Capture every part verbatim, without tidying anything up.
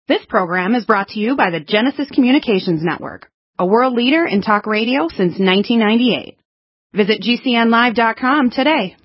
This program is brought to you by the Genesis Communications Network, a world leader in talk radio since nineteen ninety-eight. Visit G C N live dot com today.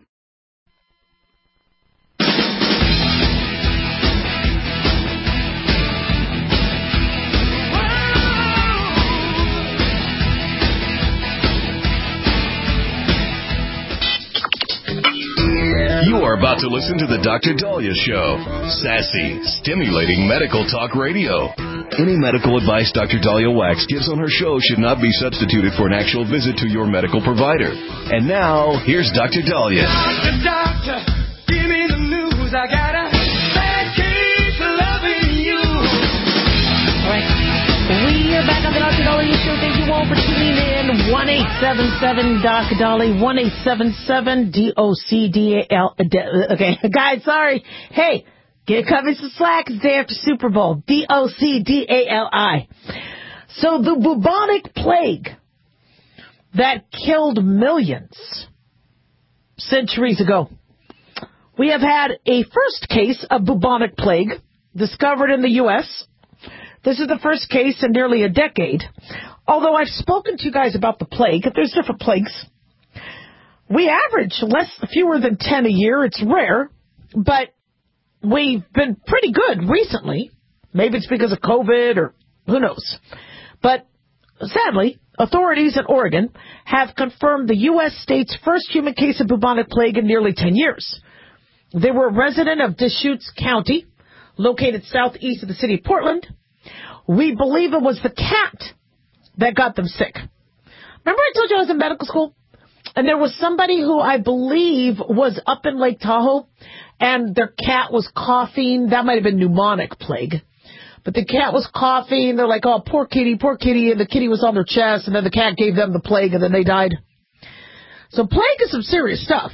You are about to listen to the Doctor Daliah Show. Sassy, stimulating medical talk radio. Any medical advice Doctor Daliah Wax gives on her show should not be substituted for an actual visit to your medical provider. And now, here's Doctor Daliah. Doctor, doctor, give me the news. I got a bad case of loving you. All right. We are back on the Doctor Daliah Show. Thank you all for tuning in. one eight seven seven D O C Daliah. one eight seven seven D O C D A L. Okay, guys, sorry. Hey, get coming some slack. It's day after Super Bowl. D O C D A L I. So the bubonic plague that killed millions centuries ago. We have had a first case of bubonic plague discovered in the U S This is the first case in nearly a decade. Although I've spoken to you guys about the plague, there's different plagues. We average less, fewer than ten a year. It's rare, but we've been pretty good recently. Maybe it's because of COVID or who knows. But sadly, authorities in Oregon have confirmed the U S state's first human case of bubonic plague in nearly ten years. They were a resident of Deschutes County, located southeast of the city of Portland. We believe it was the cat that got them sick. Remember I told you I was in medical school? And there was somebody who I believe was up in Lake Tahoe, and their cat was coughing. That might have been pneumonic plague. But the cat was coughing. They're like, oh, poor kitty, poor kitty. And the kitty was on their chest, and then the cat gave them the plague, and then they died. So plague is some serious stuff.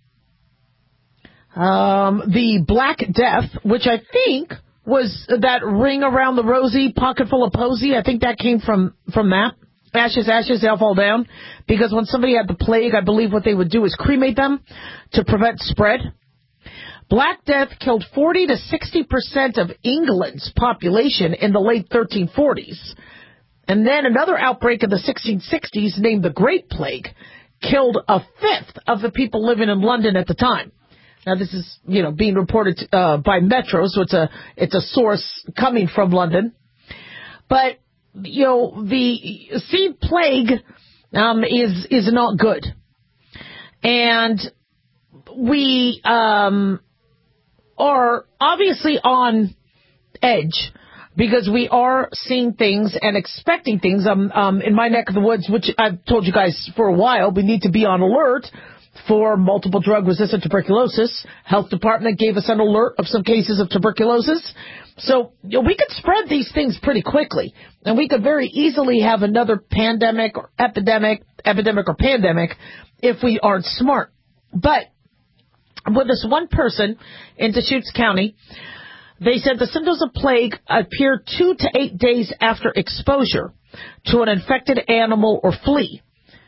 Um, the Black Death, which I think was that ring around the rosy, pocket full of posy. I think that came from, from that. Ashes, ashes, they'll fall down. Because when somebody had the plague, I believe what they would do is cremate them to prevent spread. Black Death killed forty to sixty percent of England's population in the late thirteen forties. And then another outbreak in the sixteen sixties, named the Great Plague, killed a fifth of the people living in London at the time. Now, this is, you know, being reported uh, by Metro, so it's a it's a source coming from London. But, you know, the seed plague um, is is not good. And we um, are obviously on edge because we are seeing things and expecting things. Um, um, in my neck of the woods, which I've told you guys for a while, we need to be on alert for multiple drug-resistant tuberculosis. Health Department gave us an alert of some cases of tuberculosis. So you know, we could spread these things pretty quickly, and we could very easily have another pandemic or epidemic, epidemic or pandemic if we aren't smart. But with this one person in Deschutes County, they said the symptoms of plague appear two to eight days after exposure to an infected animal or flea.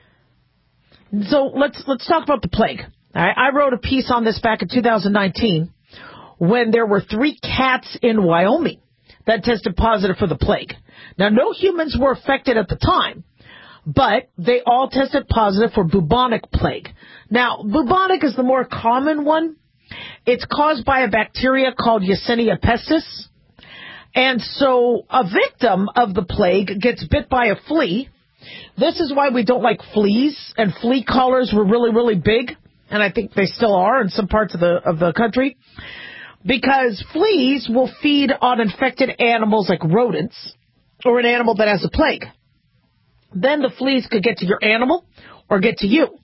So let's let's talk about the plague. All right, I wrote a piece on this back in two thousand nineteen when there were three cats in Wyoming that tested positive for the plague. Now, no humans were affected at the time, but they all tested positive for bubonic plague. Now, bubonic is the more common one. It's caused by a bacteria called Yersinia pestis. And so a victim of the plague gets bit by a flea. This is why we don't like fleas, and flea collars were really, really big, and I think they still are in some parts of the of the country, because fleas will feed on infected animals like rodents or an animal that has a plague. Then the fleas could get to your animal or get to you.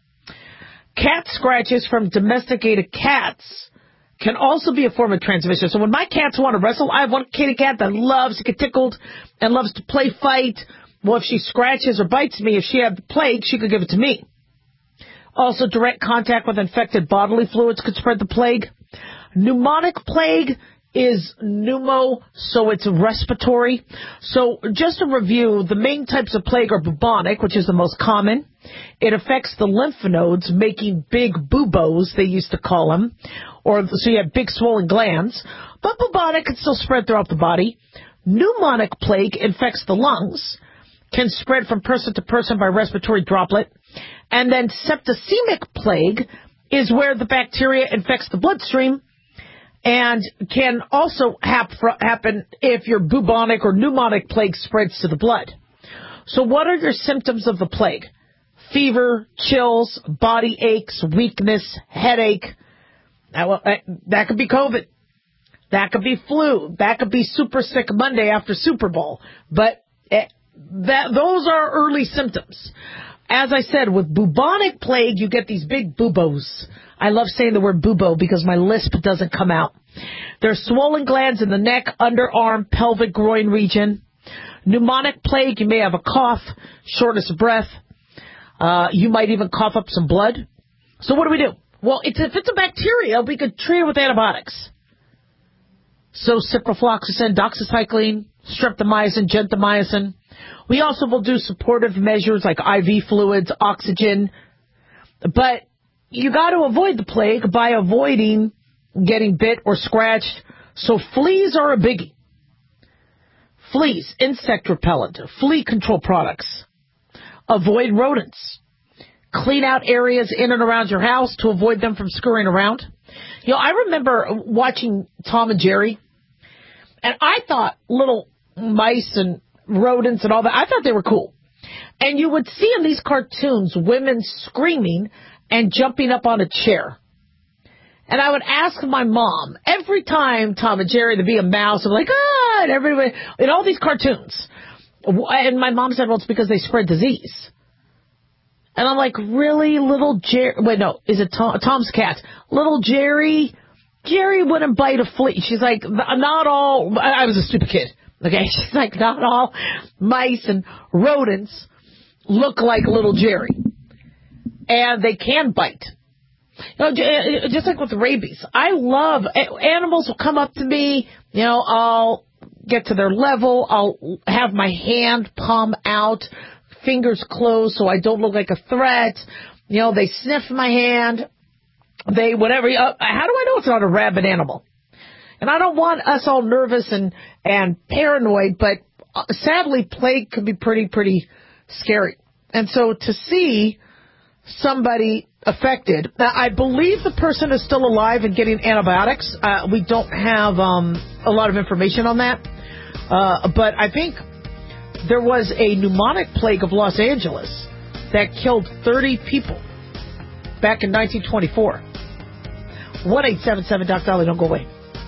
Cat scratches from domesticated cats can also be a form of transmission. So when my cats want to wrestle, I have one kitty cat that loves to get tickled and loves to play fight. Well, if she scratches or bites me, if she had the plague, she could give it to me. Also, direct contact with infected bodily fluids could spread the plague. Pneumonic plague is pneumo, so it's respiratory. So just to review, the main types of plague are bubonic, which is the most common. It affects the lymph nodes, making big buboes, they used to call them, or so you have big swollen glands. But bubonic can still spread throughout the body. Pneumonic plague infects the lungs, can spread from person to person by respiratory droplet. And then septicemic plague is where the bacteria infects the bloodstream, and can also hap- happen if your bubonic or pneumonic plague spreads to the blood. So what are your symptoms of the plague? Fever, chills, body aches, weakness, headache. That, well, that could be COVID. That could be flu. That could be super sick Monday after Super Bowl. But that those are early symptoms. As I said, with bubonic plague, you get these big buboes. I love saying the word bubo because my lisp doesn't come out. There's swollen glands in the neck, underarm, pelvic, groin region. Pneumonic plague, you may have a cough, shortness of breath. Uh, you might even cough up some blood. So what do we do? Well, it's, if it's a bacteria, we could treat it with antibiotics. So ciprofloxacin, doxycycline, streptomycin, gentamicin. We also will do supportive measures like I V fluids, oxygen. But you got to avoid the plague by avoiding getting bit or scratched. So fleas are a biggie. Fleas, insect repellent, flea control products. Avoid rodents. Clean out areas in and around your house to avoid them from scurrying around. You know, I remember watching Tom and Jerry, and I thought little mice and rodents and all that, I thought they were cool. And you would see in these cartoons women screaming and jumping up on a chair. And I would ask my mom, every time Tom and Jerry, to be a mouse, I'm like, ah, and everybody, in all these cartoons. And my mom said, well, it's because they spread disease. And I'm like, really, little Jerry? Wait, no, is it Tom, Tom's cat? Little Jerry? Jerry wouldn't bite a flea. She's like, not all, I was a stupid kid. Okay, she's like, not all mice and rodents look like little Jerry. And they can bite. You know, just like with rabies. I love, animals will come up to me, you know, I'll get to their level, I'll have my hand palm out, fingers closed so I don't look like a threat. You know, they sniff my hand, they, whatever. Uh, how do I know it's not a rabid animal? And I don't want us all nervous and, and paranoid, but uh, sadly, plague can be pretty, pretty scary. And so to see somebody affected, now I believe the person is still alive and getting antibiotics. Uh, we don't have um, a lot of information on that. Uh, but I think there was a pneumonic plague of Los Angeles that killed thirty people back in nineteen twenty-four. one eight seven seven Doc Dolly, don't go away.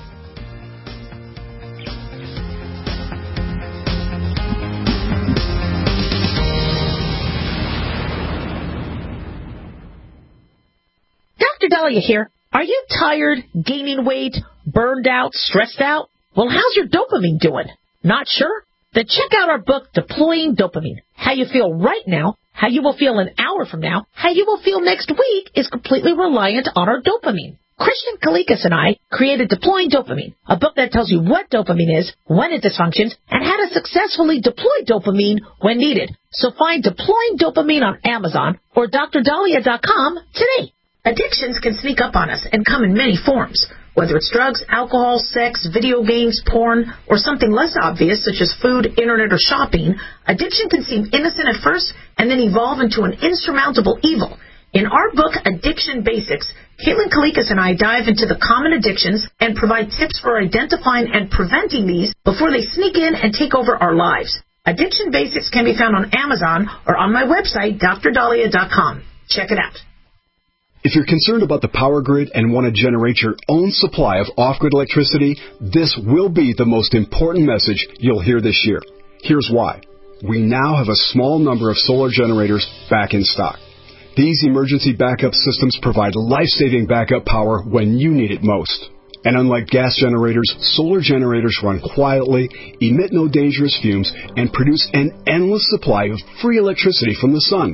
Doctor Dahlia here. Are you tired, gaining weight, burned out, stressed out? Well, how's your dopamine doing? Not sure? Then check out our book, Deploying Dopamine. How you feel right now, how you will feel an hour from now, how you will feel next week is completely reliant on our dopamine. Christian Kalikas and I created Deploying Dopamine, a book that tells you what dopamine is, when it dysfunctions, and how to successfully deploy dopamine when needed. So find Deploying Dopamine on Amazon or D R Dahlia dot com today. Addictions can sneak up on us and come in many forms. Whether it's drugs, alcohol, sex, video games, porn, or something less obvious such as food, internet, or shopping, addiction can seem innocent at first and then evolve into an insurmountable evil. In our book, Addiction Basics, Caitlin Kalikas and I dive into the common addictions and provide tips for identifying and preventing these before they sneak in and take over our lives. Addiction Basics can be found on Amazon or on my website, D R Dahlia dot com. Check it out. If you're concerned about the power grid and want to generate your own supply of off-grid electricity, this will be the most important message you'll hear this year. Here's why. We now have a small number of solar generators back in stock. These emergency backup systems provide life-saving backup power when you need it most. And unlike gas generators, solar generators run quietly, emit no dangerous fumes, and produce an endless supply of free electricity from the sun.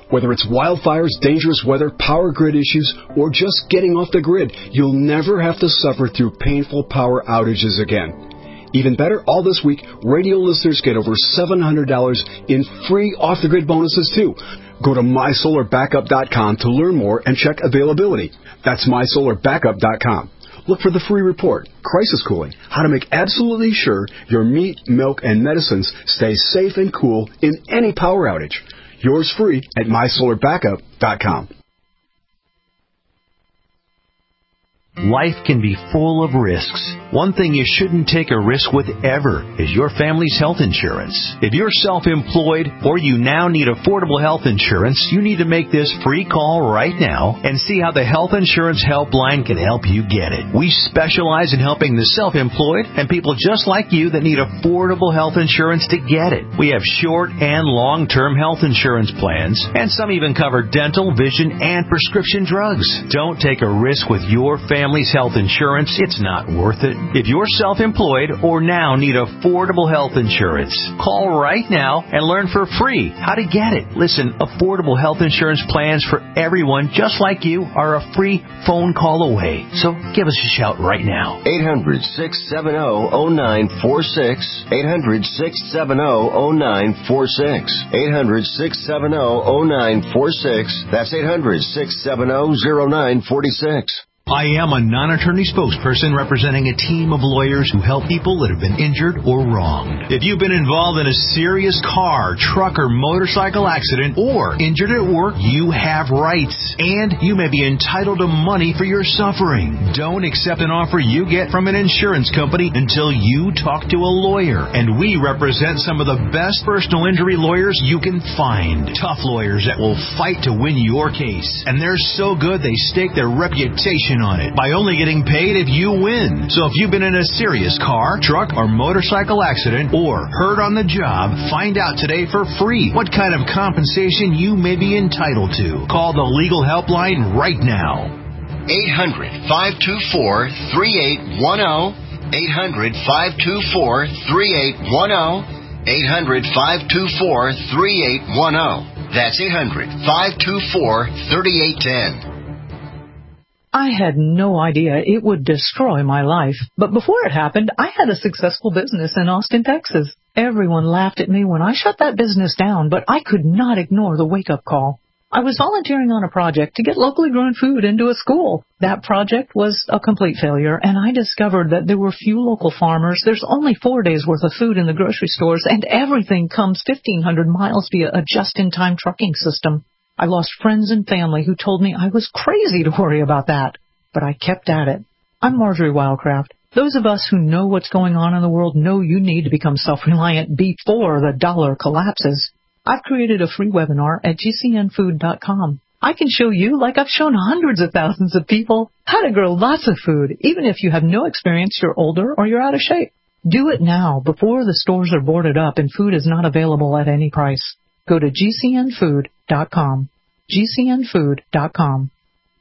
Whether it's wildfires, dangerous weather, power grid issues, or just getting off the grid, you'll never have to suffer through painful power outages again. Even better, all this week, radio listeners get over seven hundred dollars in free off-the-grid bonuses, too. Go to my solar backup dot com to learn more and check availability. That's my solar backup dot com. Look for the free report, Crisis Cooling, how to make absolutely sure your meat, milk, and medicines stay safe and cool in any power outage. Yours free at my solar backup dot com. Life can be full of risks. One thing you shouldn't take a risk with ever is your family's health insurance. If you're self-employed or you now need affordable health insurance, you need to make this free call right now and see how the Health Insurance Helpline can help you get it. We specialize in helping the self-employed and people just like you that need affordable health insurance to get it. We have short and long-term health insurance plans, and some even cover dental, vision, and prescription drugs. Don't take a risk with your family's health insurance. It's not worth it. If you're self-employed or now need affordable health insurance, call right now and learn for free how to get it. Listen, affordable health insurance plans for everyone just like you are a free phone call away. So give us a shout right now. eight hundred, six seven zero, zero nine four six. eight hundred, six seven zero, zero nine four six. eight hundred, six seven zero, zero nine four six. That's eight hundred, six seven zero, zero nine four six. I am a non-attorney spokesperson representing a team of lawyers who help people that have been injured or wronged. If you've been involved in a serious car, truck, or motorcycle accident or injured at work, you have rights, and you may be entitled to money for your suffering. Don't accept an offer you get from an insurance company until you talk to a lawyer, and we represent some of the best personal injury lawyers you can find. Tough lawyers that will fight to win your case, and they're so good they stake their reputation on it by only getting paid if you win. So if you've been in a serious car, truck, or motorcycle accident or hurt on the job, find out today for free what kind of compensation you may be entitled to. Call the legal helpline right now. eight hundred, five two four, three eight one zero. eight hundred, five two four, three eight one zero. eight hundred, five two four, three eight one zero. That's eight hundred, five two four, three eight one zero. I had no idea it would destroy my life. But before it happened, I had a successful business in Austin, Texas. Everyone laughed at me when I shut that business down, but I could not ignore the wake-up call. I was volunteering on a project to get locally grown food into a school. That project was a complete failure, and I discovered that there were few local farmers. There's only four days' worth of food in the grocery stores, and everything comes fifteen hundred miles via a just-in-time trucking system. I lost friends and family who told me I was crazy to worry about that, but I kept at it. I'm Marjorie Wildcraft. Those of us who know what's going on in the world know you need to become self-reliant before the dollar collapses. I've created a free webinar at G C N food dot com. I can show you, like I've shown hundreds of thousands of people, how to grow lots of food, even if you have no experience, you're older, or you're out of shape. Do it now, before the stores are boarded up and food is not available at any price. Go to G C N food dot com. G C N food dot com.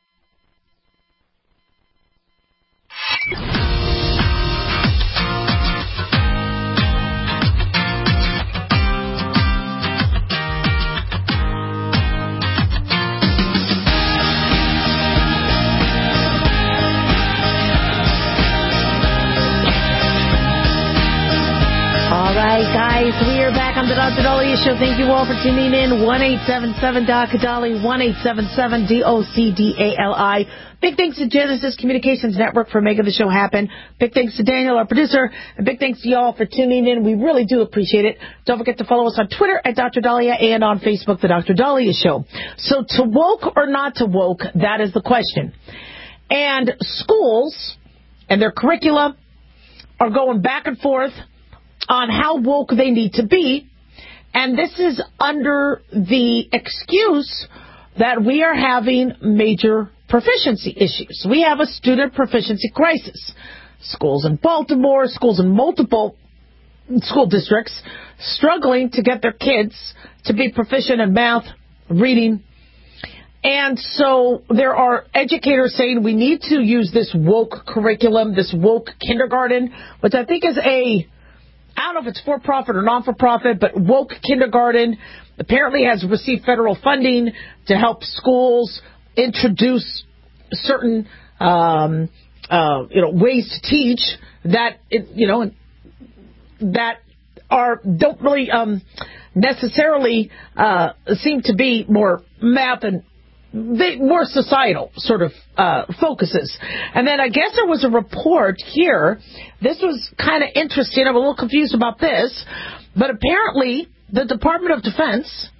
All right, guys, we are back on the Doctor Dahlia Show. Thank you all for tuning in. one eight seven seven D O C D A L I, one eight seven seven D O C D A L I. Big thanks to Genesis Communications Network for making the show happen. Big thanks to Daniel, our producer, and big thanks to y'all for tuning in. We really do appreciate it. Don't forget to follow us on Twitter at Doctor Dahlia and on Facebook, The Doctor Dahlia Show. So to woke or not to woke, that is the question. And schools and their curricula are going back and forth on how woke they need to be, and this is under the excuse that we are having major proficiency issues. We have a student proficiency crisis. Schools in Baltimore, schools in multiple school districts struggling to get their kids to be proficient in math, reading, and so there are educators saying we need to use this woke curriculum, this woke kindergarten, which I think is a I don't know if it's for-profit or non-for-profit, but Woke Kindergarten apparently has received federal funding to help schools introduce certain um, uh, you know, ways to teach that, you know, that are don't really um, necessarily uh, seem to be more math and they, more societal sort of uh, focuses. And then I guess there was a report here. This was kind of interesting. I'm a little confused about this. But apparently the Department of Defense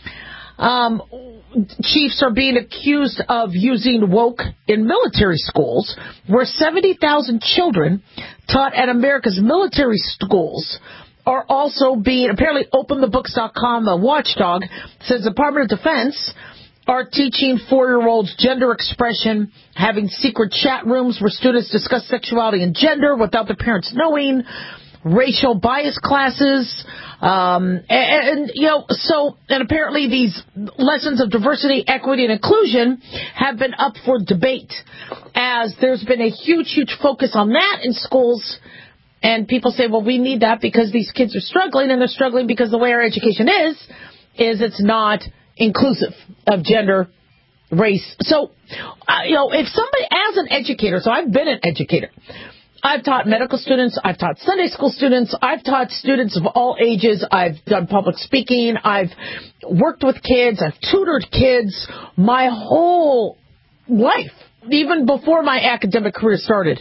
um, chiefs are being accused of using woke in military schools, where seventy thousand children taught at America's military schools are also being, apparently open the books dot com, a watchdog, says the Department of Defense are teaching four-year-olds gender expression, having secret chat rooms where students discuss sexuality and gender without their parents knowing, racial bias classes, um, and, and, you know, so, and apparently these lessons of diversity, equity, and inclusion have been up for debate, as there's been a huge, huge focus on that in schools. And people say, well, we need that because these kids are struggling, and they're struggling because the way our education is, is it's not inclusive of gender, race. So, uh, you know, if somebody, as an educator, so I've been an educator. I've taught medical students. I've taught Sunday school students. I've taught students of all ages. I've done public speaking. I've worked with kids. I've tutored kids my whole life, even before my academic career started.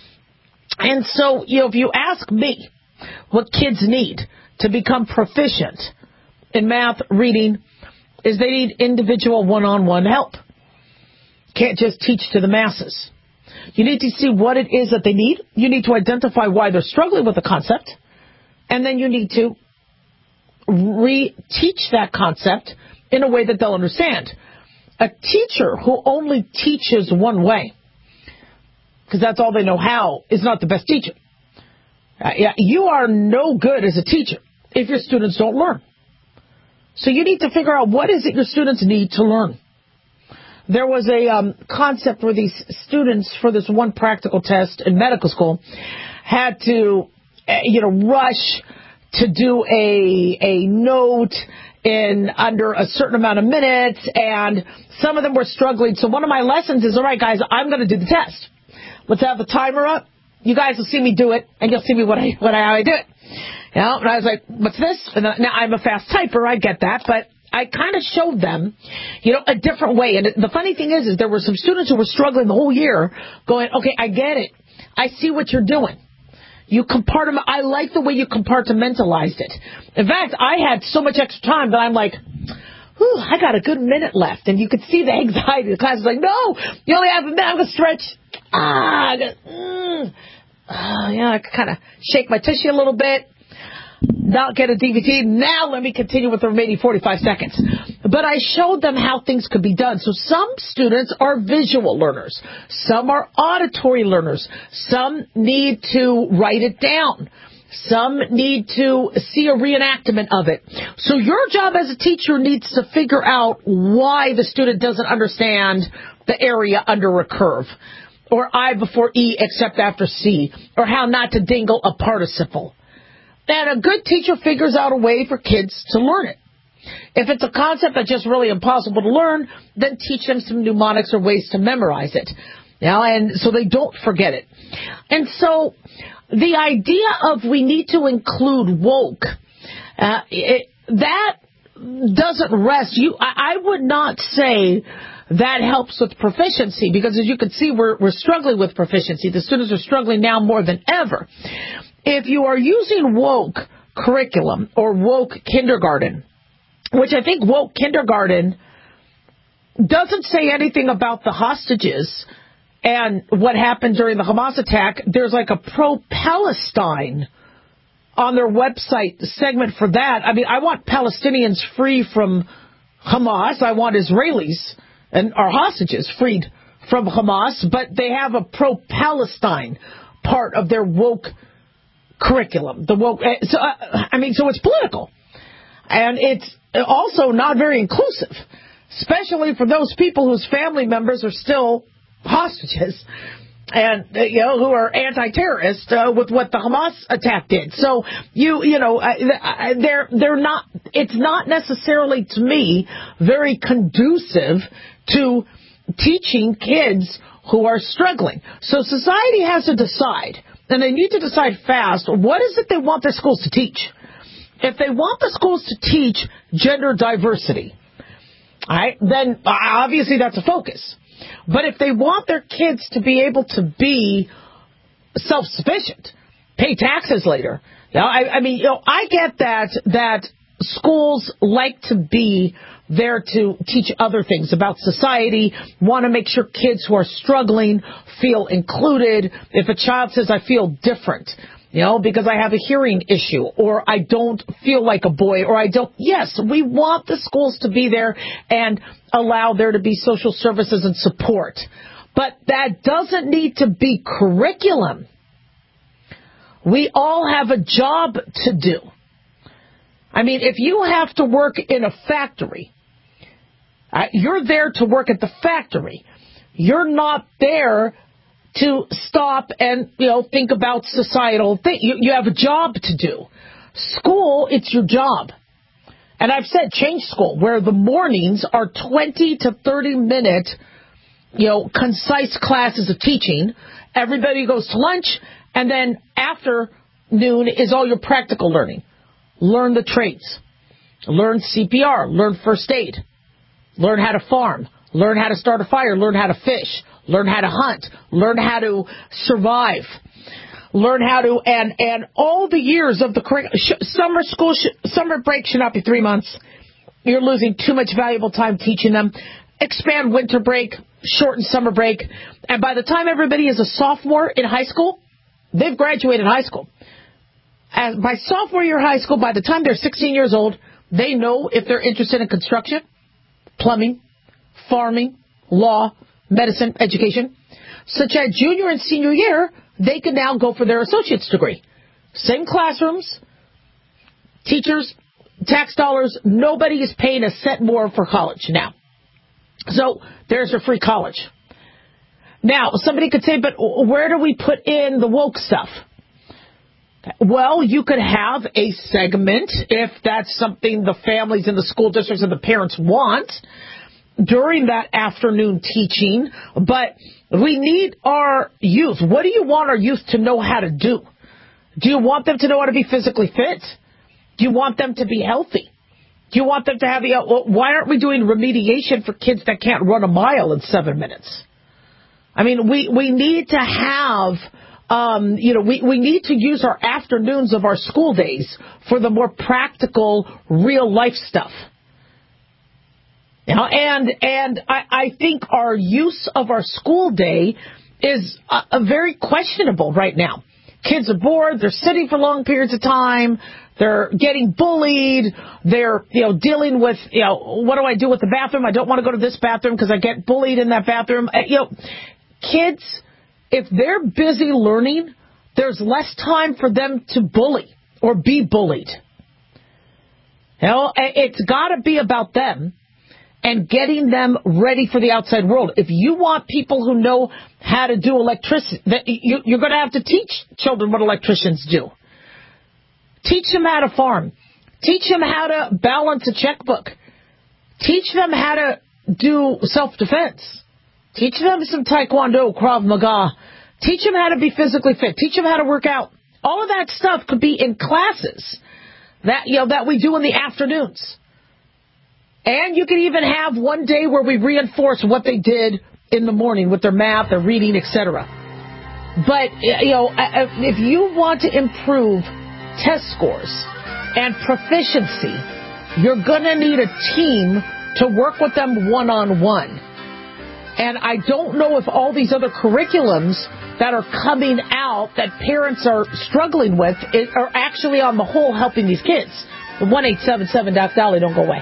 And so, you know, if you ask me what kids need to become proficient in math, reading, is they need individual one-on-one help. Can't just teach to the masses. You need to see what it is that they need. You need to identify why they're struggling with the concept. And then you need to re-teach that concept in a way that they'll understand. A teacher who only teaches one way, because that's all they know how, is not the best teacher. Uh, yeah, you are no good as a teacher if your students don't learn. So you need to figure out what is it your students need to learn. There was a um, concept where these students, for this one practical test in medical school, had to, uh, you know, rush to do a a note in under a certain amount of minutes, and some of them were struggling. So one of my lessons is, all right, guys, I'm going to do the test. Let's have the timer up. You guys will see me do it, and you'll see me what I what I, how I do it. You know, and I was like, what's this? And now I'm a fast typer, I get that, but I kind of showed them, you know, a different way. And the funny thing is, is there were some students who were struggling the whole year going, okay, I get it. I see what you're doing. You compartment. I like the way you compartmentalized it. In fact, I had so much extra time that I'm like, whew, I got a good minute left. And you could see the anxiety. The class was like, no, you only have a minute. I'm going to stretch. Ah, I got, mm, uh, yeah, I could kind of shake my tushy a little bit. Not get a D V D. Now let me continue with the remaining forty-five seconds. But I showed them how things could be done. So some students are visual learners. Some are auditory learners. Some need to write it down. Some need to see a reenactment of it. So your job as a teacher needs to figure out why the student doesn't understand the area under a curve, or I before E except after C, or how not to dingle a participle. And a good teacher figures out a way for kids to learn it. If it's a concept that's just really impossible to learn, then teach them some mnemonics or ways to memorize it. You know, and so they don't forget it. And so the idea of we need to include woke, uh, it, that doesn't rest. You, I, I would not say that helps with proficiency, because as you can see, we're, we're struggling with proficiency. The students are struggling now more than ever. If you are using woke curriculum or woke kindergarten, which I think woke kindergarten doesn't say anything about the hostages and what happened during the Hamas attack. There's like a pro-Palestine on their website segment for that. I mean, I want Palestinians free from Hamas. I want Israelis and our hostages freed from Hamas, but they have a pro-Palestine part of their woke curriculum. The woke, so, uh, I mean, so it's political. And it's also not very inclusive, especially for those people whose family members are still hostages. and uh, you know, who are anti-terrorist uh, with what the Hamas attack did. So you you know uh, they're they're not. It's not necessarily, to me, very conducive to teaching kids who are struggling. So society has to decide, and they need to decide fast, what is it they want their schools to teach. If they want the schools to teach gender diversity, all right, then obviously that's a focus. But if they want their kids to be able to be self-sufficient, pay taxes later, you know, I, I mean, you know, I get that that schools like to be there to teach other things about society, want to make sure kids who are struggling feel included. If a child says, I feel different, you know, because I have a hearing issue, or I don't feel like a boy, or I don't. Yes, we want the schools to be there and allow there to be social services and support. But that doesn't need to be curriculum. We all have a job to do. I mean, if you have to work in a factory, uh, you're there to work at the factory. You're not there to stop and, you know, think about societal things. You, you have a job to do. School, it's your job. And I've said change school, where the mornings are twenty to thirty minute, you know, concise classes of teaching. Everybody goes to lunch, and then afternoon is all your practical learning. Learn the trades. Learn C P R. Learn first aid. Learn how to farm. Learn how to start a fire. Learn how to fish. Learn how to hunt. Learn how to survive. Learn how to, and, and all the years of the curriculum. Summer school, sh- summer break should not be three months. You're losing too much valuable time teaching them. Expand winter break, shorten summer break. And by the time everybody is a sophomore in high school, they've graduated high school. As by sophomore year of high school, by the time they're sixteen years old, they know if they're interested in construction, plumbing, farming, law, medicine, education. Such as junior and senior year, they can now go for their associate's degree. Same classrooms, teachers, tax dollars. Nobody is paying a cent more for college now. So there's your free college. Now, somebody could say, but where do we put in the woke stuff? Well, you could have a segment, if that's something the families and the school districts and the parents want, during that afternoon teaching. But we need our youth. What do you want our youth to know how to do? Do you want them to know how to be physically fit? Do you want them to be healthy? Do you want them to have the... Well, why aren't we doing remediation for kids that can't run a mile in seven minutes? I mean, we, we need to have... Um, you know, we, we need to use our afternoons of our school days for the more practical, real life stuff. You know, and and I, I think our use of our school day is uh, a very questionable right now. Kids are bored. They're sitting for long periods of time. They're getting bullied. They're, you know, dealing with, you know, what do I do with the bathroom? I don't want to go to this bathroom because I get bullied in that bathroom. Uh, you know, kids... If they're busy learning, there's less time for them to bully or be bullied. You know, it's got to be about them and getting them ready for the outside world. If you want people who know how to do electricity, you're going to have to teach children what electricians do. Teach them how to farm. Teach them how to balance a checkbook. Teach them how to do self-defense. Teach them some Taekwondo, Krav Maga. Teach them how to be physically fit. Teach them how to work out. All of that stuff could be in classes that, you know, that we do in the afternoons. And you can even have one day where we reinforce what they did in the morning with their math, their reading, et cetera. But, you know, if you want to improve test scores and proficiency, you're going to need a team to work with them one-on-one. And I don't know if all these other curriculums that are coming out that parents are struggling with are actually on the whole helping these kids. The one eight seven seven Doc Dolly, don't go away.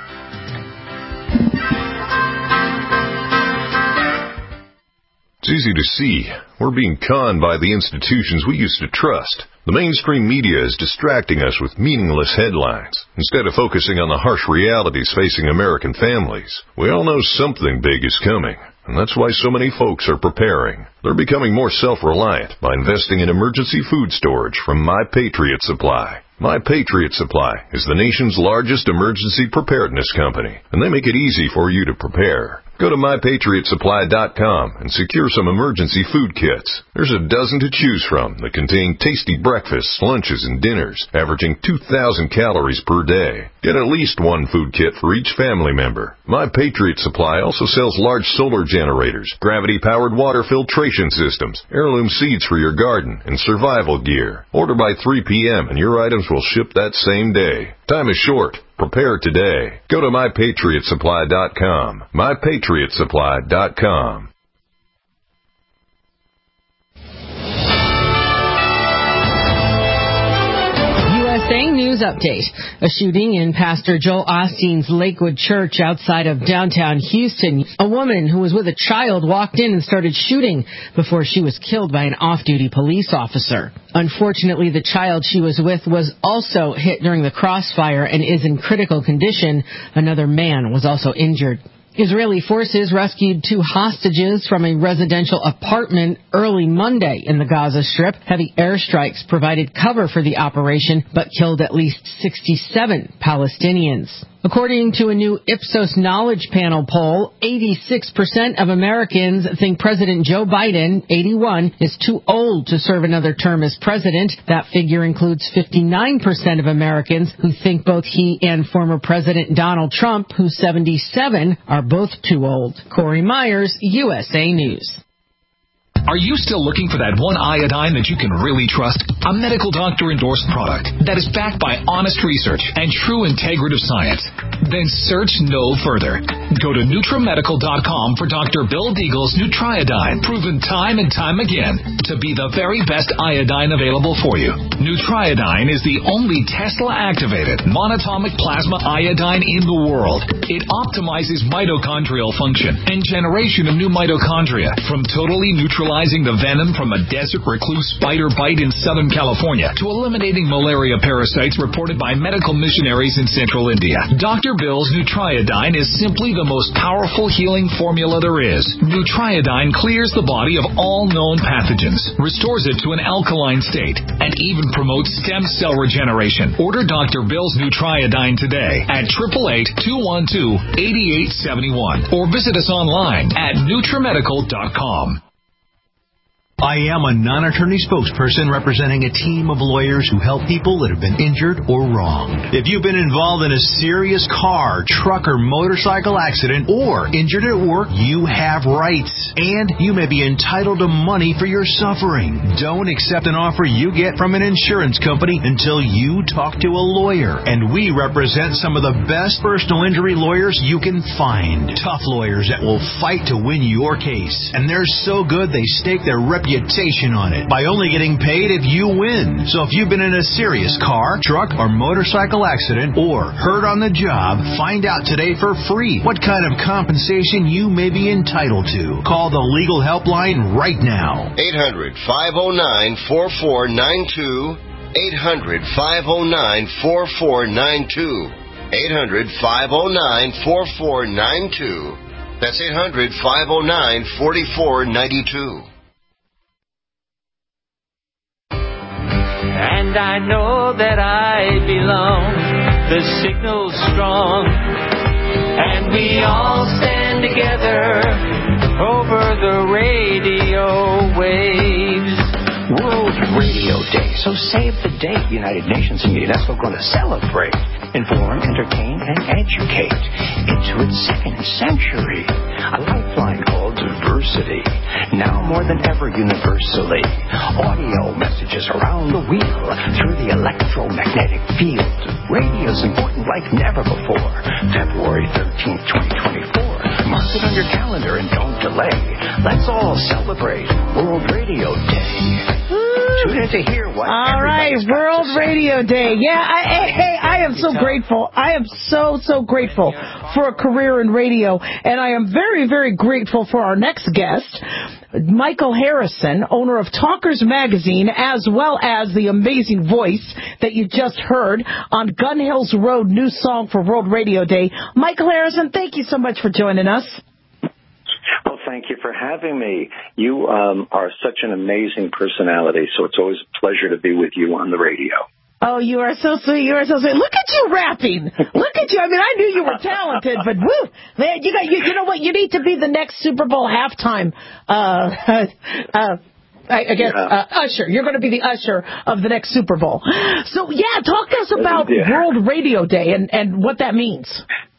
It's easy to see. We're being conned by the institutions we used to trust. The mainstream media is distracting us with meaningless headlines instead of focusing on the harsh realities facing American families. We all know something big is coming. and that's why so many folks are preparing. They're becoming more self-reliant by investing in emergency food storage from My Patriot Supply. My Patriot Supply is the nation's largest emergency preparedness company, and they make it easy for you to prepare. Go to my patriot supply dot com and secure some emergency food kits. There's a dozen to choose from that contain tasty breakfasts, lunches, and dinners, averaging two thousand calories per day. Get at least one food kit for each family member. My Patriot Supply also sells large solar generators, gravity-powered water filtration systems, heirloom seeds for your garden, and survival gear. Order by three p.m. and your items will ship that same day. Time is short. Prepare today. Go to my patriot supply dot com. my patriot supply dot com. U S A News Update. A shooting in Pastor Joel Osteen's Lakewood Church outside of downtown Houston. A woman who was with a child walked in and started shooting before she was killed by an off-duty police officer. Unfortunately, the child she was with was also hit during the crossfire and is in critical condition. Another man was also injured. Israeli forces rescued two hostages from a residential apartment early Monday in the Gaza Strip. Heavy airstrikes provided cover for the operation, but killed at least sixty-seven Palestinians. According to a new Ipsos Knowledge Panel poll, eighty-six percent of Americans think President Joe Biden, eighty-one, is too old to serve another term as president. That figure includes fifty-nine percent of Americans who think both he and former President Donald Trump, who's seventy-seven, are both too old. Corey Myers, U S A News. Are you still looking for that one iodine that you can really trust? A medical doctor-endorsed product that is backed by honest research and true integrative science? Then search no further. Go to Nutramedical dot com for Doctor Bill Deagle's Nutriodine, proven time and time again to be the very best iodine available for you. Nutriodine is the only Tesla-activated monatomic plasma iodine in the world. It optimizes mitochondrial function and generation of new mitochondria from totally neutralizing the venom from a desert recluse spider bite in Southern California to eliminating malaria parasites reported by medical missionaries in central India. Doctor Bill's Nutriodine is simply the most powerful healing formula there is. Nutriodine clears the body of all known pathogens, restores it to an alkaline state, and even promotes stem cell regeneration. Order Doctor Bill's Nutriodine today at eight eight eight, two one two, eight eight seven one or visit us online at Nutramedical dot com. I am a non-attorney spokesperson representing a team of lawyers who help people that have been injured or wronged. If you've been involved in a serious car, truck, or motorcycle accident or injured at work, you have rights. And you may be entitled to money for your suffering. Don't accept an offer you get from an insurance company until you talk to a lawyer. And we represent some of the best personal injury lawyers you can find. Tough lawyers that will fight to win your case. And they're so good they stake their reputation reputation on it by only getting paid if you win. So if you've been in a serious car, truck, or motorcycle accident or hurt on the job, find out today for free what kind of compensation you may be entitled to. Call the legal helpline right now. eight hundred, five oh nine, four four nine two. eight hundred, five oh nine, four four nine two. eight hundred, five oh nine, four four nine two. That's eight hundred, five oh nine, four four nine two. And I know that I belong. The signal's strong, and we all stand together over the radio waves. World Radio Day. So save the date. United Nations and UNESCO going to celebrate. Inform, entertain, and educate. Into its second century. A lifeline called diversity. Now more than ever universally. Audio messages around the wheel through the electromagnetic field. Radio's important like never before. February thirteenth, twenty twenty-four. Mark it on your calendar and don't delay. Let's all celebrate World Radio Day. Tune in to hear what. All right, World Radio Day. Yeah, I, hey, I am so grateful. I am so, so grateful for a career in radio. And I am very, very grateful for our next guest, Michael Harrison, owner of Talkers Magazine, as well as the amazing voice that you just heard on Gun Hills Road, new song for World Radio Day. Michael Harrison, thank you so much for joining us. Well, thank you for having me. You um, are such an amazing personality, so it's always a pleasure to be with you on the radio. Oh, you are so sweet. You are so sweet. Look at you rapping. Look at you. I mean, I knew you were talented, but woo, man, you got you. You know what? You need to be the next Super Bowl halftime. Uh, uh, I, I guess yeah. uh, usher. You're going to be the usher of the next Super Bowl. So, yeah, talk to us about yeah. World Radio Day and and what that means.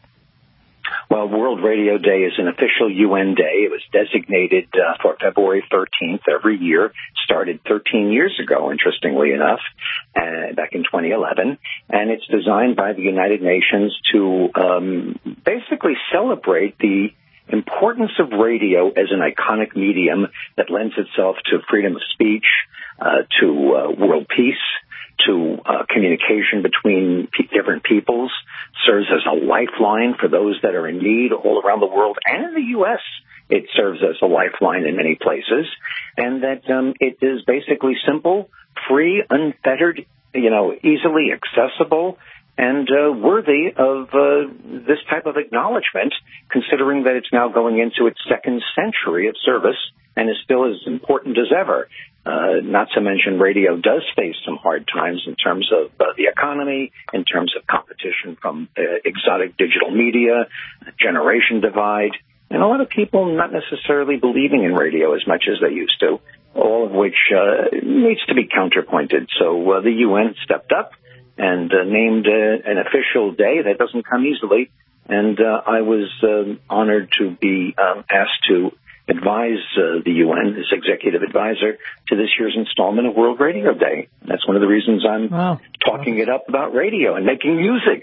Well, World Radio Day is an official U N day. It was designated uh, for February thirteenth every year. Started thirteen years ago, interestingly enough, uh, back in twenty eleven. And it's designed by the United Nations to um, basically celebrate the importance of radio as an iconic medium that lends itself to freedom of speech, uh, to uh, world peace, to uh, communication between p- different peoples, serves as a lifeline for those that are in need all around the world and in the U S. It serves as a lifeline in many places, and that um, it is basically simple, free, unfettered, you know, easily accessible, and uh, worthy of uh, this type of acknowledgement, considering that it's now going into its second century of service and is still as important as ever. Uh, not to mention radio does face some hard times in terms of uh, the economy, in terms of competition from uh, exotic digital media, generation divide, and a lot of people not necessarily believing in radio as much as they used to, all of which uh, needs to be counterpointed. So uh, the U N stepped up and uh, named uh, an official day. That doesn't come easily. And uh, I was um, honored to be um, asked to advise uh, the U N as executive advisor to this year's installment of World Radio Day. That's one of the reasons I'm wow. talking it up about radio and making music.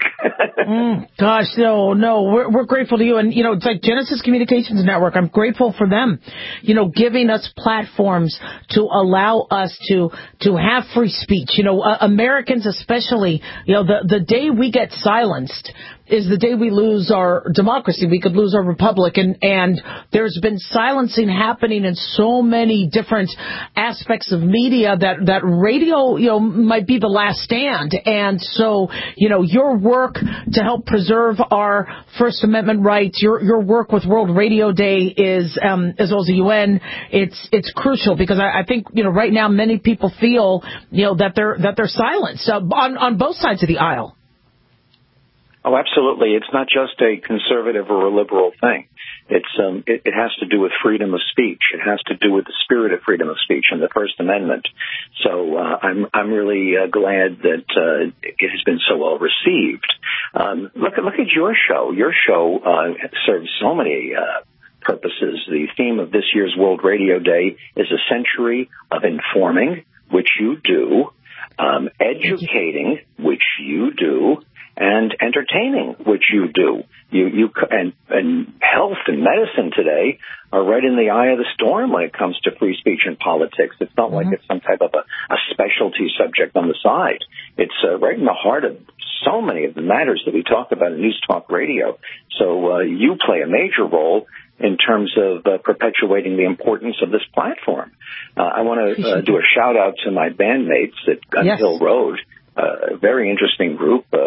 mm, gosh, no, no, we're, we're grateful to you. And, you know, it's like Genesis Communications Network. I'm grateful for them, you know, giving us platforms to allow us to to have free speech. You know, uh, Americans especially, you know, the, the day we get silenced is the day we lose our democracy. We could lose our republic. And, and there's been silencing happening in so many different aspects of media that, that radio, you know, might be the last stand. And so, you know, your work to help preserve our First Amendment rights, your, your work with World Radio Day is, um, as well as the U N, it's, it's crucial because I, I think, you know, right now many people feel, you know, that they're, that they're silenced uh, on, on both sides of the aisle. Oh, absolutely. It's not just a conservative or a liberal thing. It's um, it, it has to do with freedom of speech. It has to do with the spirit of freedom of speech and the First Amendment. So uh, I'm I'm really uh, glad that uh, it has been so well received. Um, look at look at your show. Your show uh, serves so many uh, purposes. The theme of this year's World Radio Day is a century of informing, which you do, um, educating, which you do, and entertaining, which you do. You, you, and, and health and medicine today are right in the eye of the storm when it comes to free speech and politics. It's not mm-hmm. like it's some type of a, a specialty subject on the side. It's uh, right in the heart of so many of the matters that we talk about in News Talk Radio. So uh, you play a major role in terms of uh, perpetuating the importance of this platform. Uh, I want to uh, do a shout-out to my bandmates at Gun yes. Hill Road. Uh, a very interesting group. Uh, uh,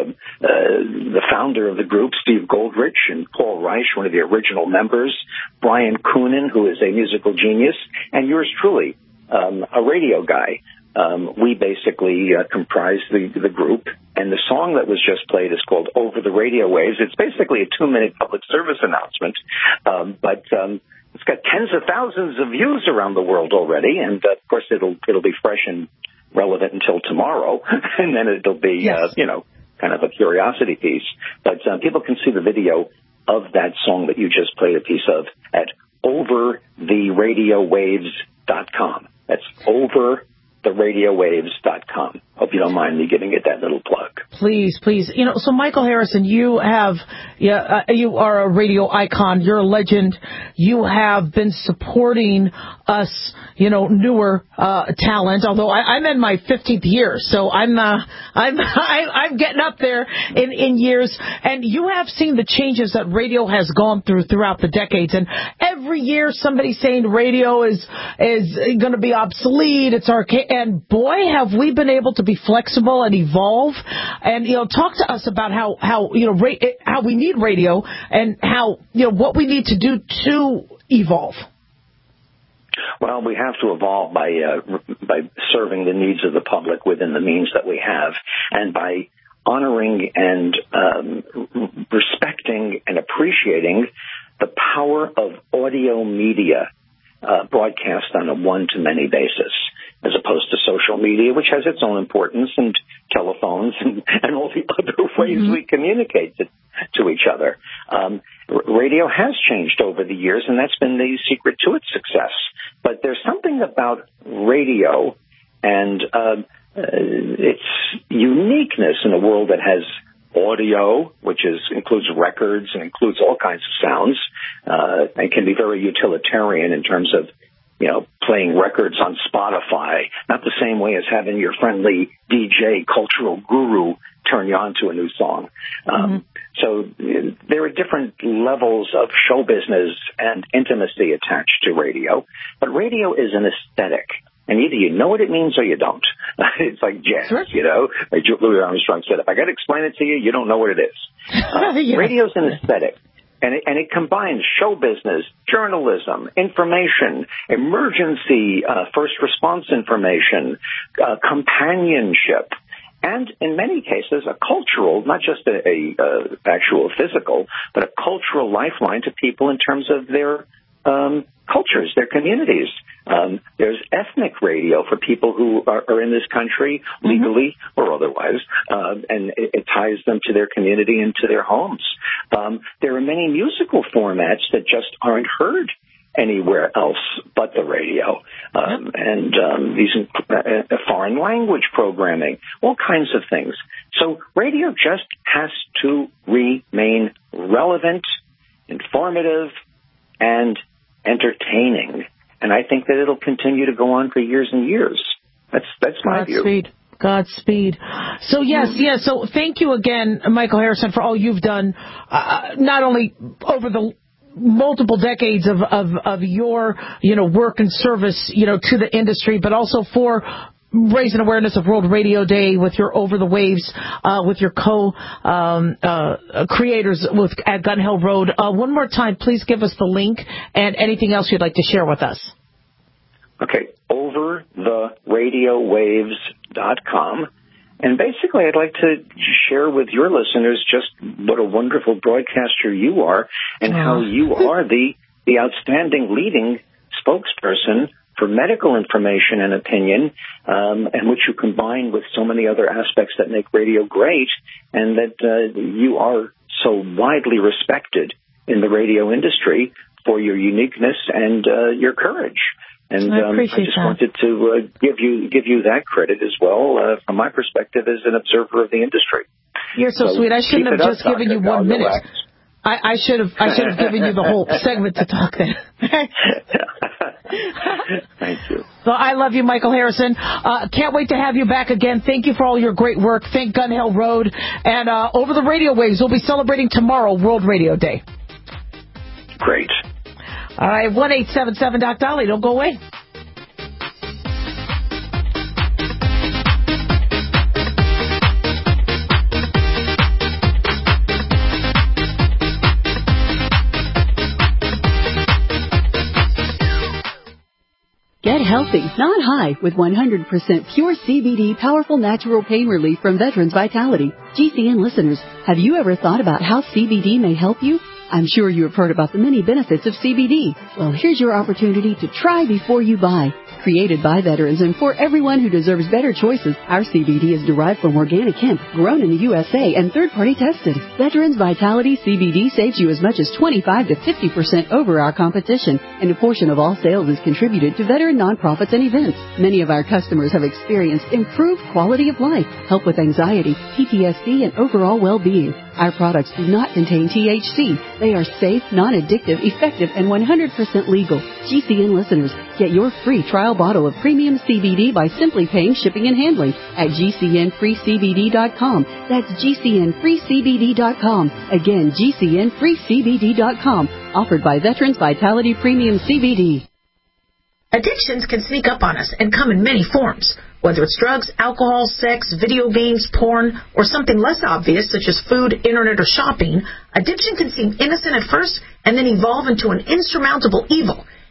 the founder of the group, Steve Goldrich, and Paul Reich, one of the original members, Brian Coonan, who is a musical genius, and yours truly, um, a radio guy. Um, we basically uh, comprise the, the group, and the song that was just played is called Over the Radio Waves. It's basically a two-minute public service announcement, um, but um, it's got tens of thousands of views around the world already, and uh, of course it'll it'll be fresh and relevant until tomorrow, and then it'll be, yes. uh, you know, kind of a curiosity piece. But uh, people can see the video of that song that you just played a piece of at over the radio waves dot com. That's over the radio waves dot com. Hope you don't mind me giving it that little plug. Please, please. You know, so Michael Harrison, you have, yeah, uh, you are a radio icon. You're a legend. You have been supporting us, you know, newer uh, talent. Although I, I'm in my fifteenth year, so I'm, uh, I'm, I, I'm getting up there in, in years. And you have seen the changes that radio has gone through throughout the decades. And every year, somebody's saying radio is is going to be obsolete. It's archaic. And boy, have we been able to be flexible and evolve. And, you know, talk to us about how, how you know, ra- how we need radio and how, you know, what we need to do to evolve. Well, we have to evolve by uh, by serving the needs of the public within the means that we have, and by honoring and um, respecting and appreciating the power of audio media uh, broadcast on a one-to-many basis, as opposed to social media, which has its own importance, and telephones and, and all the other ways mm-hmm. we communicate to, to each other. Um, r- radio has changed over the years, and that's been the secret to its success. But there's something about radio and uh, uh, its uniqueness in a world that has audio, which is includes records and includes all kinds of sounds, uh, and can be very utilitarian in terms of, you know, playing records on Spotify, not the same way as having your friendly D J cultural guru turn you on to a new song. Um, mm-hmm. So uh, there are different levels of show business and intimacy attached to radio, but radio is an aesthetic. And either you know what it means or you don't. It's like jazz, sure. you know. Like Louis Armstrong said, if I got to explain it to you, you don't know what it is. Uh, yes. Radio's an aesthetic. And it, and it combines show business, journalism, information, emergency uh, first response information, uh, companionship, and in many cases a cultural, not just a, a uh, actual physical, but a cultural lifeline to people in terms of their um, cultures, their communities. Um, there's ethnic radio for people who are, are in this country legally mm-hmm. or otherwise, uh, and it, it ties them to their community and to their homes. Um, there are many musical formats that just aren't heard anywhere else but the radio, um, yep. and um, these uh, foreign language programming, all kinds of things. So radio just has to remain relevant, informative, and entertaining. And I think that it'll continue to go on for years and years. That's that's my Godspeed. view. Godspeed. So, yes, yes. So thank you again, Michael Harrison, for all you've done, uh, not only over the multiple decades of, of, of your, you know, work and service, you know, to the industry, but also for raising awareness of World Radio Day with your Over the Waves, uh, with your co-creators um, uh, with at Gun Hill Road. Uh, one more time, please give us the link and anything else you'd like to share with us. Okay, over the radio waves dot com. And basically, I'd like to share with your listeners just what a wonderful broadcaster you are and oh. how you are the, the outstanding leading spokesperson for medical information and opinion, um, and which you combine with so many other aspects that make radio great, and that uh, you are so widely respected in the radio industry for your uniqueness and uh, your courage. And I, um, I just that. wanted to uh, give you give you that credit as well, uh, from my perspective as an observer of the industry. You're so, so sweet. I shouldn't have just up, given you one minute. I, I should have I should have given you the whole segment to talk then. Thank you. So I love you, Michael Harrison. Uh, can't wait to have you back again. Thank you for all your great work. Thank Gun Hill Road. And uh, Over the Radio Waves, we'll be celebrating tomorrow, World Radio Day. Great. All right, one eight seven seven Doc Dolly. Don't go away. Get healthy, not high, with one hundred percent pure C B D powerful natural pain relief from Veterans Vitality. G C N listeners, have you ever thought about how C B D may help you? I'm sure you have heard about the many benefits of C B D. Well, here's your opportunity to try before you buy. Created by veterans and for everyone who deserves better choices, our C B D is derived from organic hemp, grown in the U S A, and third-party tested. Veterans Vitality C B D saves you as much as twenty-five to fifty percent over our competition, and a portion of all sales is contributed to veteran nonprofits and events. Many of our customers have experienced improved quality of life, help with anxiety, P T S D, and overall well-being. Our products do not contain T H C. They are safe, non-addictive, effective, and one hundred percent legal. G C N listeners, get your free trial bottle of premium C B D by simply paying shipping and handling at G C N free C B D dot com. That's G C N free C B D dot com. Again, G C N free C B D dot com. Offered by Veterans Vitality Premium C B D. Addictions can sneak up on us and come in many forms. Whether it's drugs, alcohol, sex, video games, porn, or something less obvious such as food, internet, or shopping, addiction can seem innocent at first and then evolve into an insurmountable evil.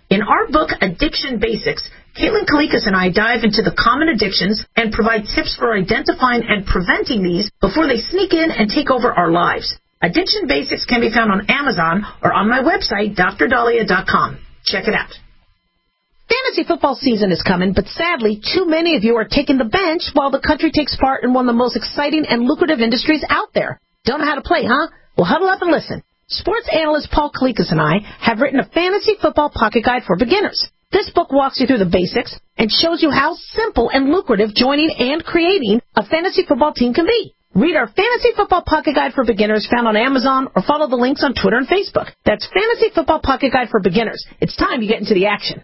In our book, Addiction Basics, Caitlin Kalikas and I dive into the common addictions and provide tips for identifying and preventing these before they sneak in and take over our lives. Addiction Basics can be found on Amazon or on my website, D R Dahlia dot com. Check it out. Fantasy football season is coming, but sadly, too many of you are taking the bench while the country takes part in one of the most exciting and lucrative industries out there. Don't know how to play, huh? Well, huddle up and listen. Sports analyst Paul Kalikas and I have written a fantasy football pocket guide for beginners. This book walks you through the basics and shows you how simple and lucrative joining and creating a fantasy football team can be. Read our Fantasy Football Pocket Guide for Beginners found on Amazon or follow the links on Twitter and Facebook. That's Fantasy Football Pocket Guide for Beginners. It's time to get into the action.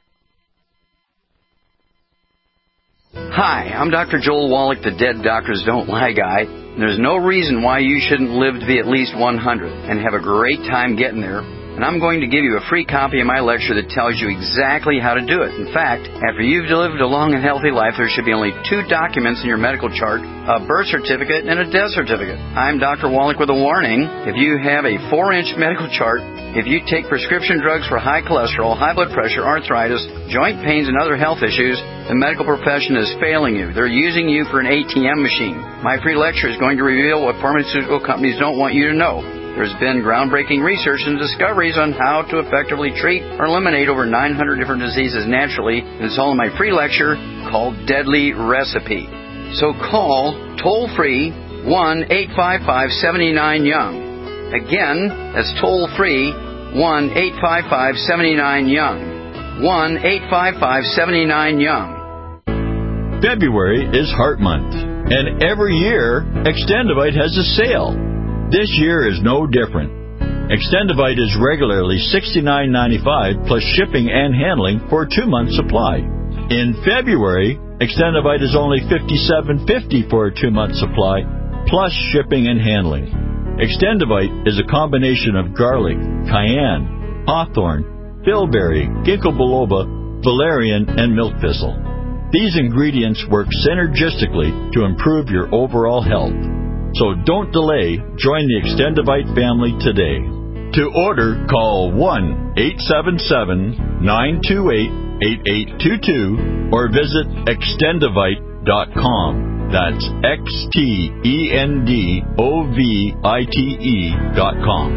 Hi, I'm Doctor Joel Wallach, the Dead Doctors Don't Lie guy. There's no reason why you shouldn't live to be at least one hundred and have a great time getting there. And I'm going to give you a free copy of my lecture that tells you exactly how to do it. In fact, after you've lived a long and healthy life, there should be only two documents in your medical chart, a birth certificate and a death certificate. I'm Doctor Wallach with a warning. If you have a four-inch medical chart, if you take prescription drugs for high cholesterol, high blood pressure, arthritis, joint pains, and other health issues, the medical profession is failing you. They're using you for an A T M machine. My free lecture is going to reveal what pharmaceutical companies don't want you to know. There's been groundbreaking research and discoveries on how to effectively treat or eliminate over nine hundred different diseases naturally, and it's all in my free lecture called Deadly Recipe. So call toll-free one eight five five, seven nine, young. Again, that's toll-free one eight five five, seven nine, young. one eight five five, seven nine, young. February is Heart Month, and every year, Extendivite has a sale. This year is no different. Extendivite is regularly sixty-nine ninety-five plus shipping and handling for a two-month supply. In February, Extendivite is only fifty-seven fifty for a two-month supply plus shipping and handling. Extendivite is a combination of garlic, cayenne, hawthorn, bilberry, ginkgo biloba, valerian, and milk thistle. These ingredients work synergistically to improve your overall health. So don't delay. Join the Extendivite family today. To order, call one eight seven seven, nine two eight, eight eight two two or visit extendivite dot com. That's X T E N D O V I T E dot com.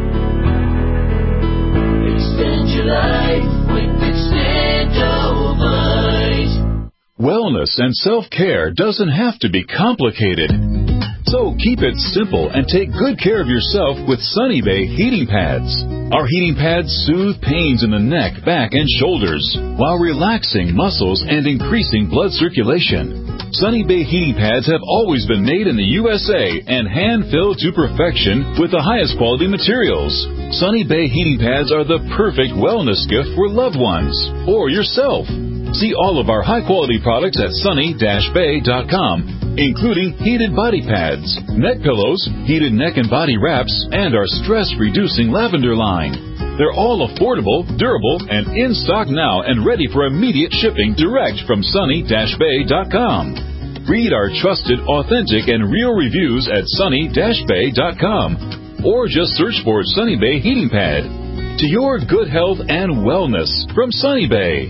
Extend your life with Extendivite. Wellness and self-care doesn't have to be complicated. So keep it simple and take good care of yourself with Sunny Bay heating pads. Our heating pads soothe pains in the neck, back, and shoulders while relaxing muscles and increasing blood circulation. Sunny Bay heating pads have always been made in the U S A and hand-filled to perfection with the highest quality materials. Sunny Bay heating pads are the perfect wellness gift for loved ones or yourself. See all of our high-quality products at sunny dash bay dot com, including heated body pads, neck pillows, heated neck and body wraps, and our stress-reducing lavender line. They're all affordable, durable, and in stock now and ready for immediate shipping direct from sunny dash bay dot com. Read our trusted, authentic, and real reviews at sunny dash bay dot com or just search for Sunny Bay Heating Pad. To your good health and wellness from Sunny Bay.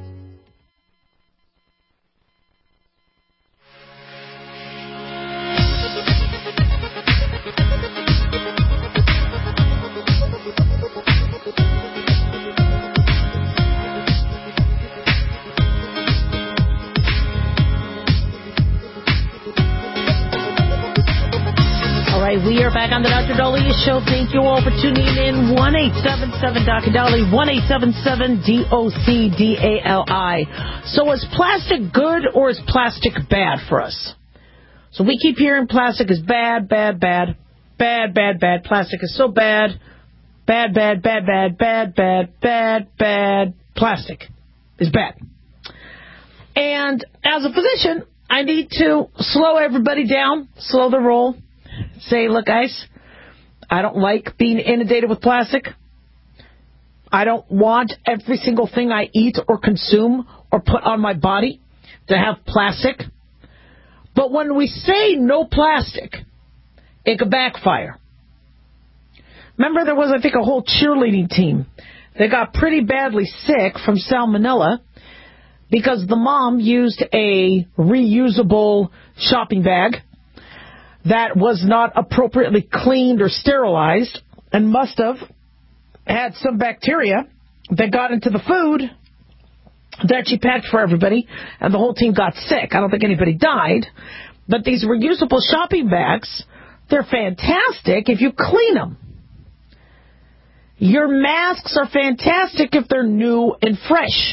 We are back on the Doctor Dahlia Show. Thank you all for tuning in. one eight seven seven Doctor Dahlia, one eight seven seven D O C D A L I. So is plastic good or is plastic bad for us? So we keep hearing plastic is bad, bad, bad, bad, bad, bad. Plastic is so bad. Bad, bad, bad, bad, bad, bad, bad, bad. Plastic is bad. And as a physician, I need to slow everybody down, slow the roll. Say, look, guys, I don't like being inundated with plastic. I don't want every single thing I eat or consume or put on my body to have plastic. But when we say no plastic, it could backfire. Remember, there was, I think, a whole cheerleading team that got pretty badly sick from salmonella because the mom used a reusable shopping bag that was not appropriately cleaned or sterilized and must have had some bacteria that got into the food that she packed for everybody, and the whole team got sick. I don't think anybody died, but these reusable shopping bags, they're fantastic if you clean them. Your masks are fantastic if they're new and fresh.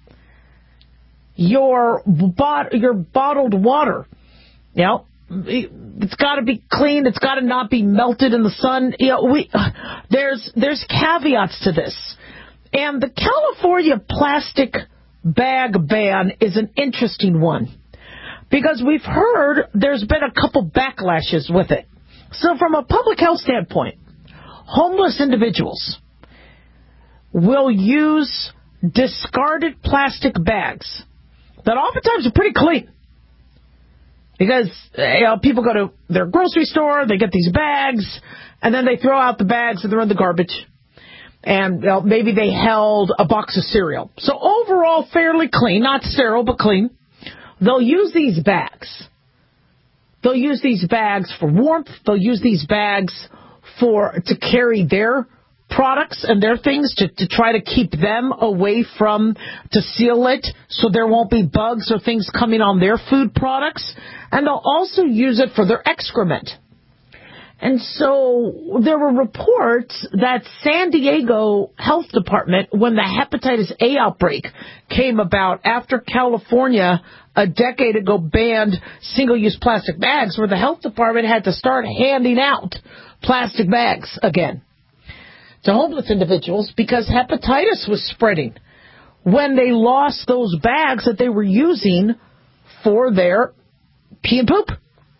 Your bot- your bottled water, you know, it's got to be clean. It's got to not be melted in the sun. You know, we there's there's caveats to this, and the California plastic bag ban is an interesting one because we've heard there's been a couple backlashes with it. So from a public health standpoint, homeless individuals will use discarded plastic bags that oftentimes are pretty clean. Because you know, people go to their grocery store, they get these bags, and then they throw out the bags and they're in the garbage. And you know, maybe they held a box of cereal. So overall, fairly clean, not sterile, but clean. They'll use these bags. They'll use these bags for warmth. They'll use these bags for to carry their products and their things to, to try to keep them away from, to seal it so there won't be bugs or things coming on their food products. And they'll also use it for their excrement. And so there were reports that San Diego Health Department, when the hepatitis A outbreak came about after California a decade ago banned single-use plastic bags, where the health department had to start handing out plastic bags again to homeless individuals because hepatitis was spreading when they lost those bags that they were using for their pee and poop.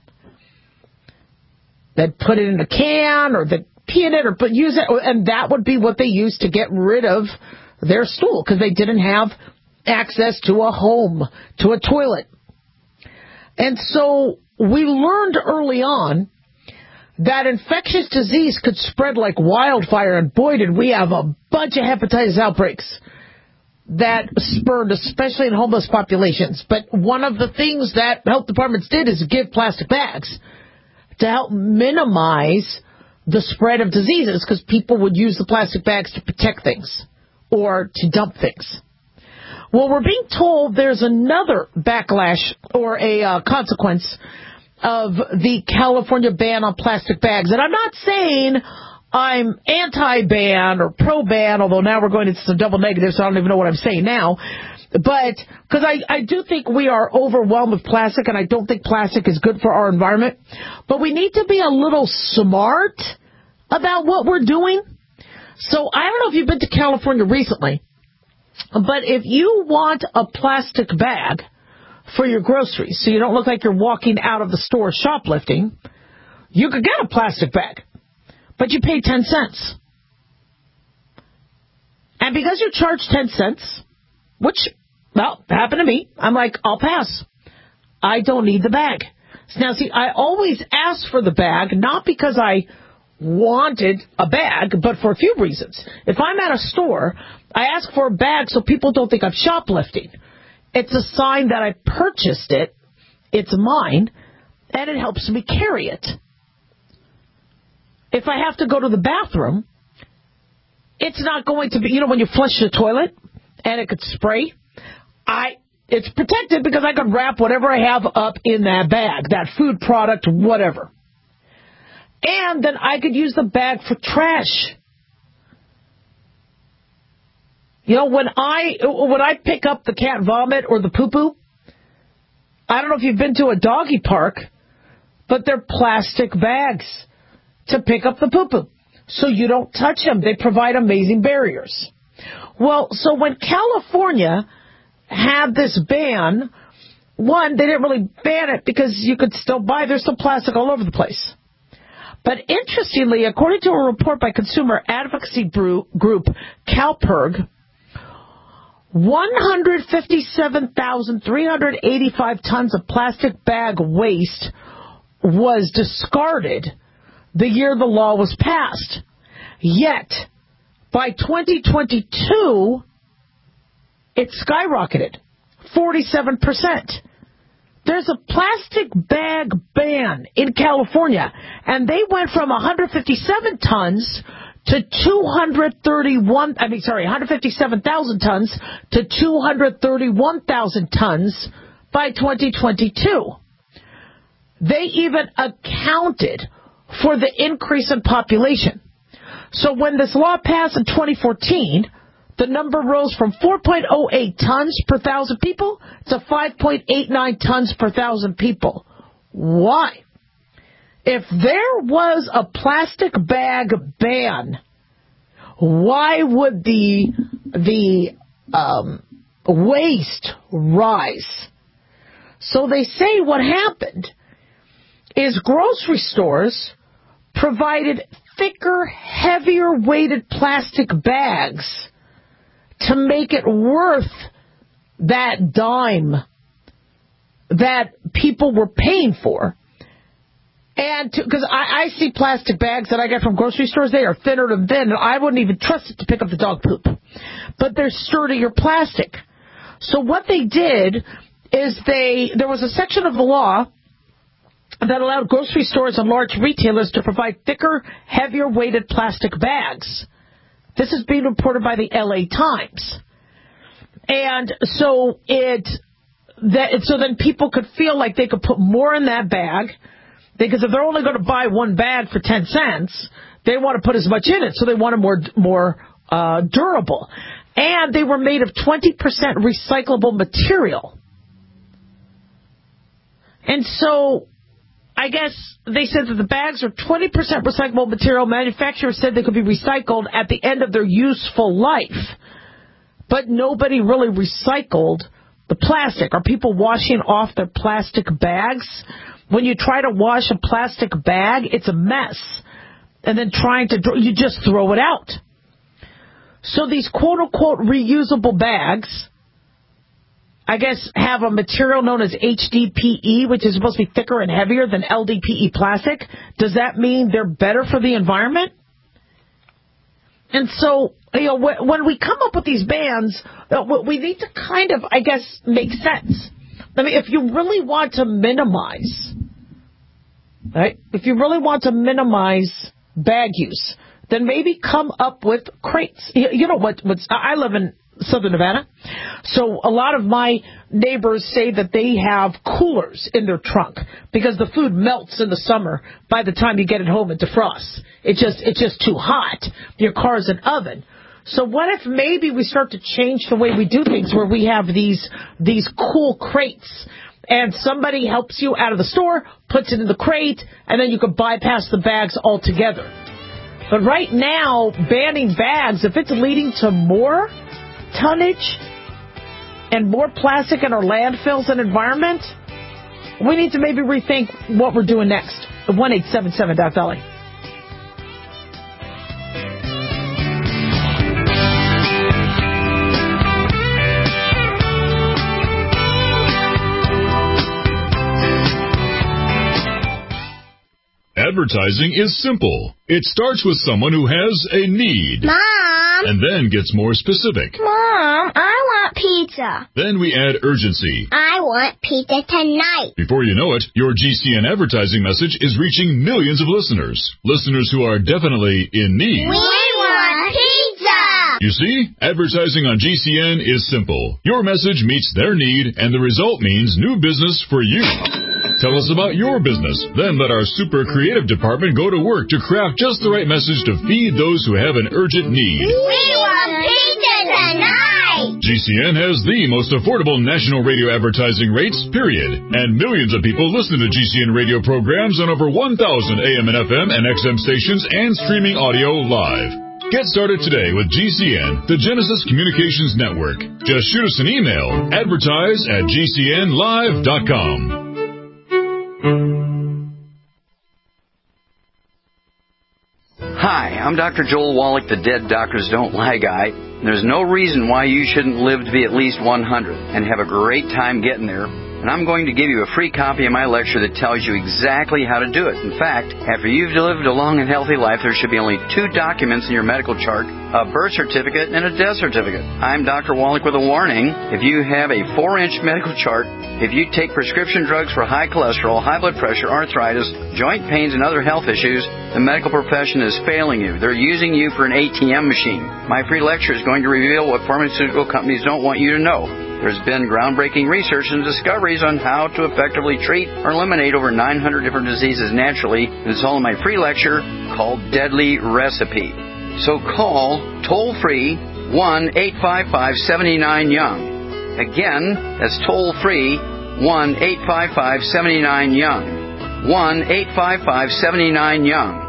They'd put it in a can or they'd pee in it or put, use it, and that would be what they used to get rid of their stool because they didn't have access to a home, to a toilet. And so we learned early on that infectious disease could spread like wildfire, and boy, did we have a bunch of hepatitis outbreaks that spurred, especially in homeless populations. But one of the things that health departments did is give plastic bags to help minimize the spread of diseases because people would use the plastic bags to protect things or to dump things. Well, we're being told there's another backlash or a uh, consequence of the California ban on plastic bags. And I'm not saying I'm anti-ban or pro-ban, although now we're going into some double negatives, so I don't even know what I'm saying now. But because I, I do think we are overwhelmed with plastic, and I don't think plastic is good for our environment. But we need to be a little smart about what we're doing. So I don't know if you've been to California recently, but if you want a plastic bag for your groceries so you don't look like you're walking out of the store shoplifting, you could get a plastic bag, but you pay ten cents. And because you charge ten cents, which, well, happened to me, I'm like, I'll pass. I don't need the bag. Now, see, I always ask for the bag, not because I wanted a bag, but for a few reasons. If I'm at a store, I ask for a bag so people don't think I'm shoplifting. It's a sign that I purchased it, it's mine, and it helps me carry it. If I have to go to the bathroom, it's not going to be, you know, when you flush the toilet and it could spray, I it's protected because I could wrap whatever I have up in that bag, that food product, whatever. And then I could use the bag for trash. You know, when I when I pick up the cat vomit or the poo-poo, I don't know if you've been to a doggy park, but they're plastic bags to pick up the poo-poo. So you don't touch them. They provide amazing barriers. Well, so when California had this ban, one, they didn't really ban it because you could still buy. There's some plastic all over the place. But interestingly, according to a report by consumer advocacy group CalPERG, one hundred fifty-seven thousand three hundred eighty-five tons of plastic bag waste was discarded the year the law was passed. Yet, By twenty twenty-two, it skyrocketed, forty-seven percent. There's a plastic bag ban in California, and they went from one hundred fifty-seven tons to two hundred thirty-one, I mean, sorry, one hundred fifty-seven thousand tons to two hundred thirty-one thousand tons by twenty twenty-two. They even accounted for the increase in population. So when this law passed in twenty fourteen, the number rose from four point oh eight tons per thousand people to five point eight nine tons per thousand people. Why? If there was a plastic bag ban, why would the the um, waste rise? So they say what happened is grocery stores provided thicker, heavier weighted plastic bags to make it worth that dime that people were paying for. And because I, I see plastic bags that I get from grocery stores, they are thinner than thin, and I wouldn't even trust it to pick up the dog poop. But they're sturdier plastic. So what they did is they there was a section of the law that allowed grocery stores and large retailers to provide thicker, heavier weighted plastic bags. This is being reported by the L A Times. And so it that so then people could feel like they could put more in that bag, because if they're only going to buy one bag for ten cents, they want to put as much in it, so they want it more more uh, durable. And they were made of twenty percent recyclable material. And so I guess they said that the bags are twenty percent recyclable material. Manufacturers said they could be recycled at the end of their useful life. But nobody really recycled the plastic. Are people washing off their plastic bags? When you try to wash a plastic bag, it's a mess. And then trying to, you just throw it out. So these quote-unquote reusable bags, I guess, have a material known as H D P E, which is supposed to be thicker and heavier than L D P E plastic. Does that mean they're better for the environment? And so, you know, when we come up with these bans, we need to kind of, I guess, make sense. I mean, if you really want to minimize, right, if you really want to minimize bag use, then maybe come up with crates. You know what? What's, I live in Southern Nevada, so a lot of my neighbors say that they have coolers in their trunk because the food melts in the summer by the time you get it home and defrosts. It just it's just too hot. Your car's an oven. So what if maybe we start to change the way we do things, where we have these these cool crates, and somebody helps you out of the store, puts it in the crate, and then you can bypass the bags altogether. But right now, banning bags, if it's leading to more tonnage and more plastic in our landfills and environment, we need to maybe rethink what we're doing next. one eight seven seven Doc Dolly. Advertising is simple. It starts with someone who has a need. Mom! And then gets more specific. Mom, I want pizza. Then we add urgency. I want pizza tonight. Before you know it, your G C N advertising message is reaching millions of listeners. Listeners who are definitely in need. We want pizza! You see, advertising on G C N is simple. Your message meets their need, and the result means new business for you. Tell us about your business. Then let our super creative department go to work to craft just the right message to feed those who have an urgent need. We want pizza tonight! G C N has the most affordable national radio advertising rates, period. And millions of people listen to G C N radio programs on over one thousand A M and F M and X M stations and streaming audio live. Get started today with G C N, the Genesis Communications Network. Just shoot us an email, advertise at G C N live dot com. Hi, I'm Doctor Joel Wallach, the Dead Doctors Don't Lie guy. There's no reason why you shouldn't live to be at least one hundred and have a great time getting there. and I'm going to give you a free copy of my lecture that tells you exactly how to do it. In fact, after you've lived a long and healthy life, there should be only two documents in your medical chart, a birth certificate and a death certificate. I'm Doctor Wallach with a warning. If you have a four-inch medical chart, if you take prescription drugs for high cholesterol, high blood pressure, arthritis, joint pains, and other health issues, the medical profession is failing you. They're using you for an A T M machine. My free lecture is going to reveal what pharmaceutical companies don't want you to know. There's been groundbreaking research and discoveries on how to effectively treat or eliminate over nine hundred different diseases naturally. And it's all in my free lecture called Deadly Recipe. So call toll-free one eight five five, seven nine, young. Again, that's toll-free one eight five five, seven nine, young. one eight five five, seven nine, young.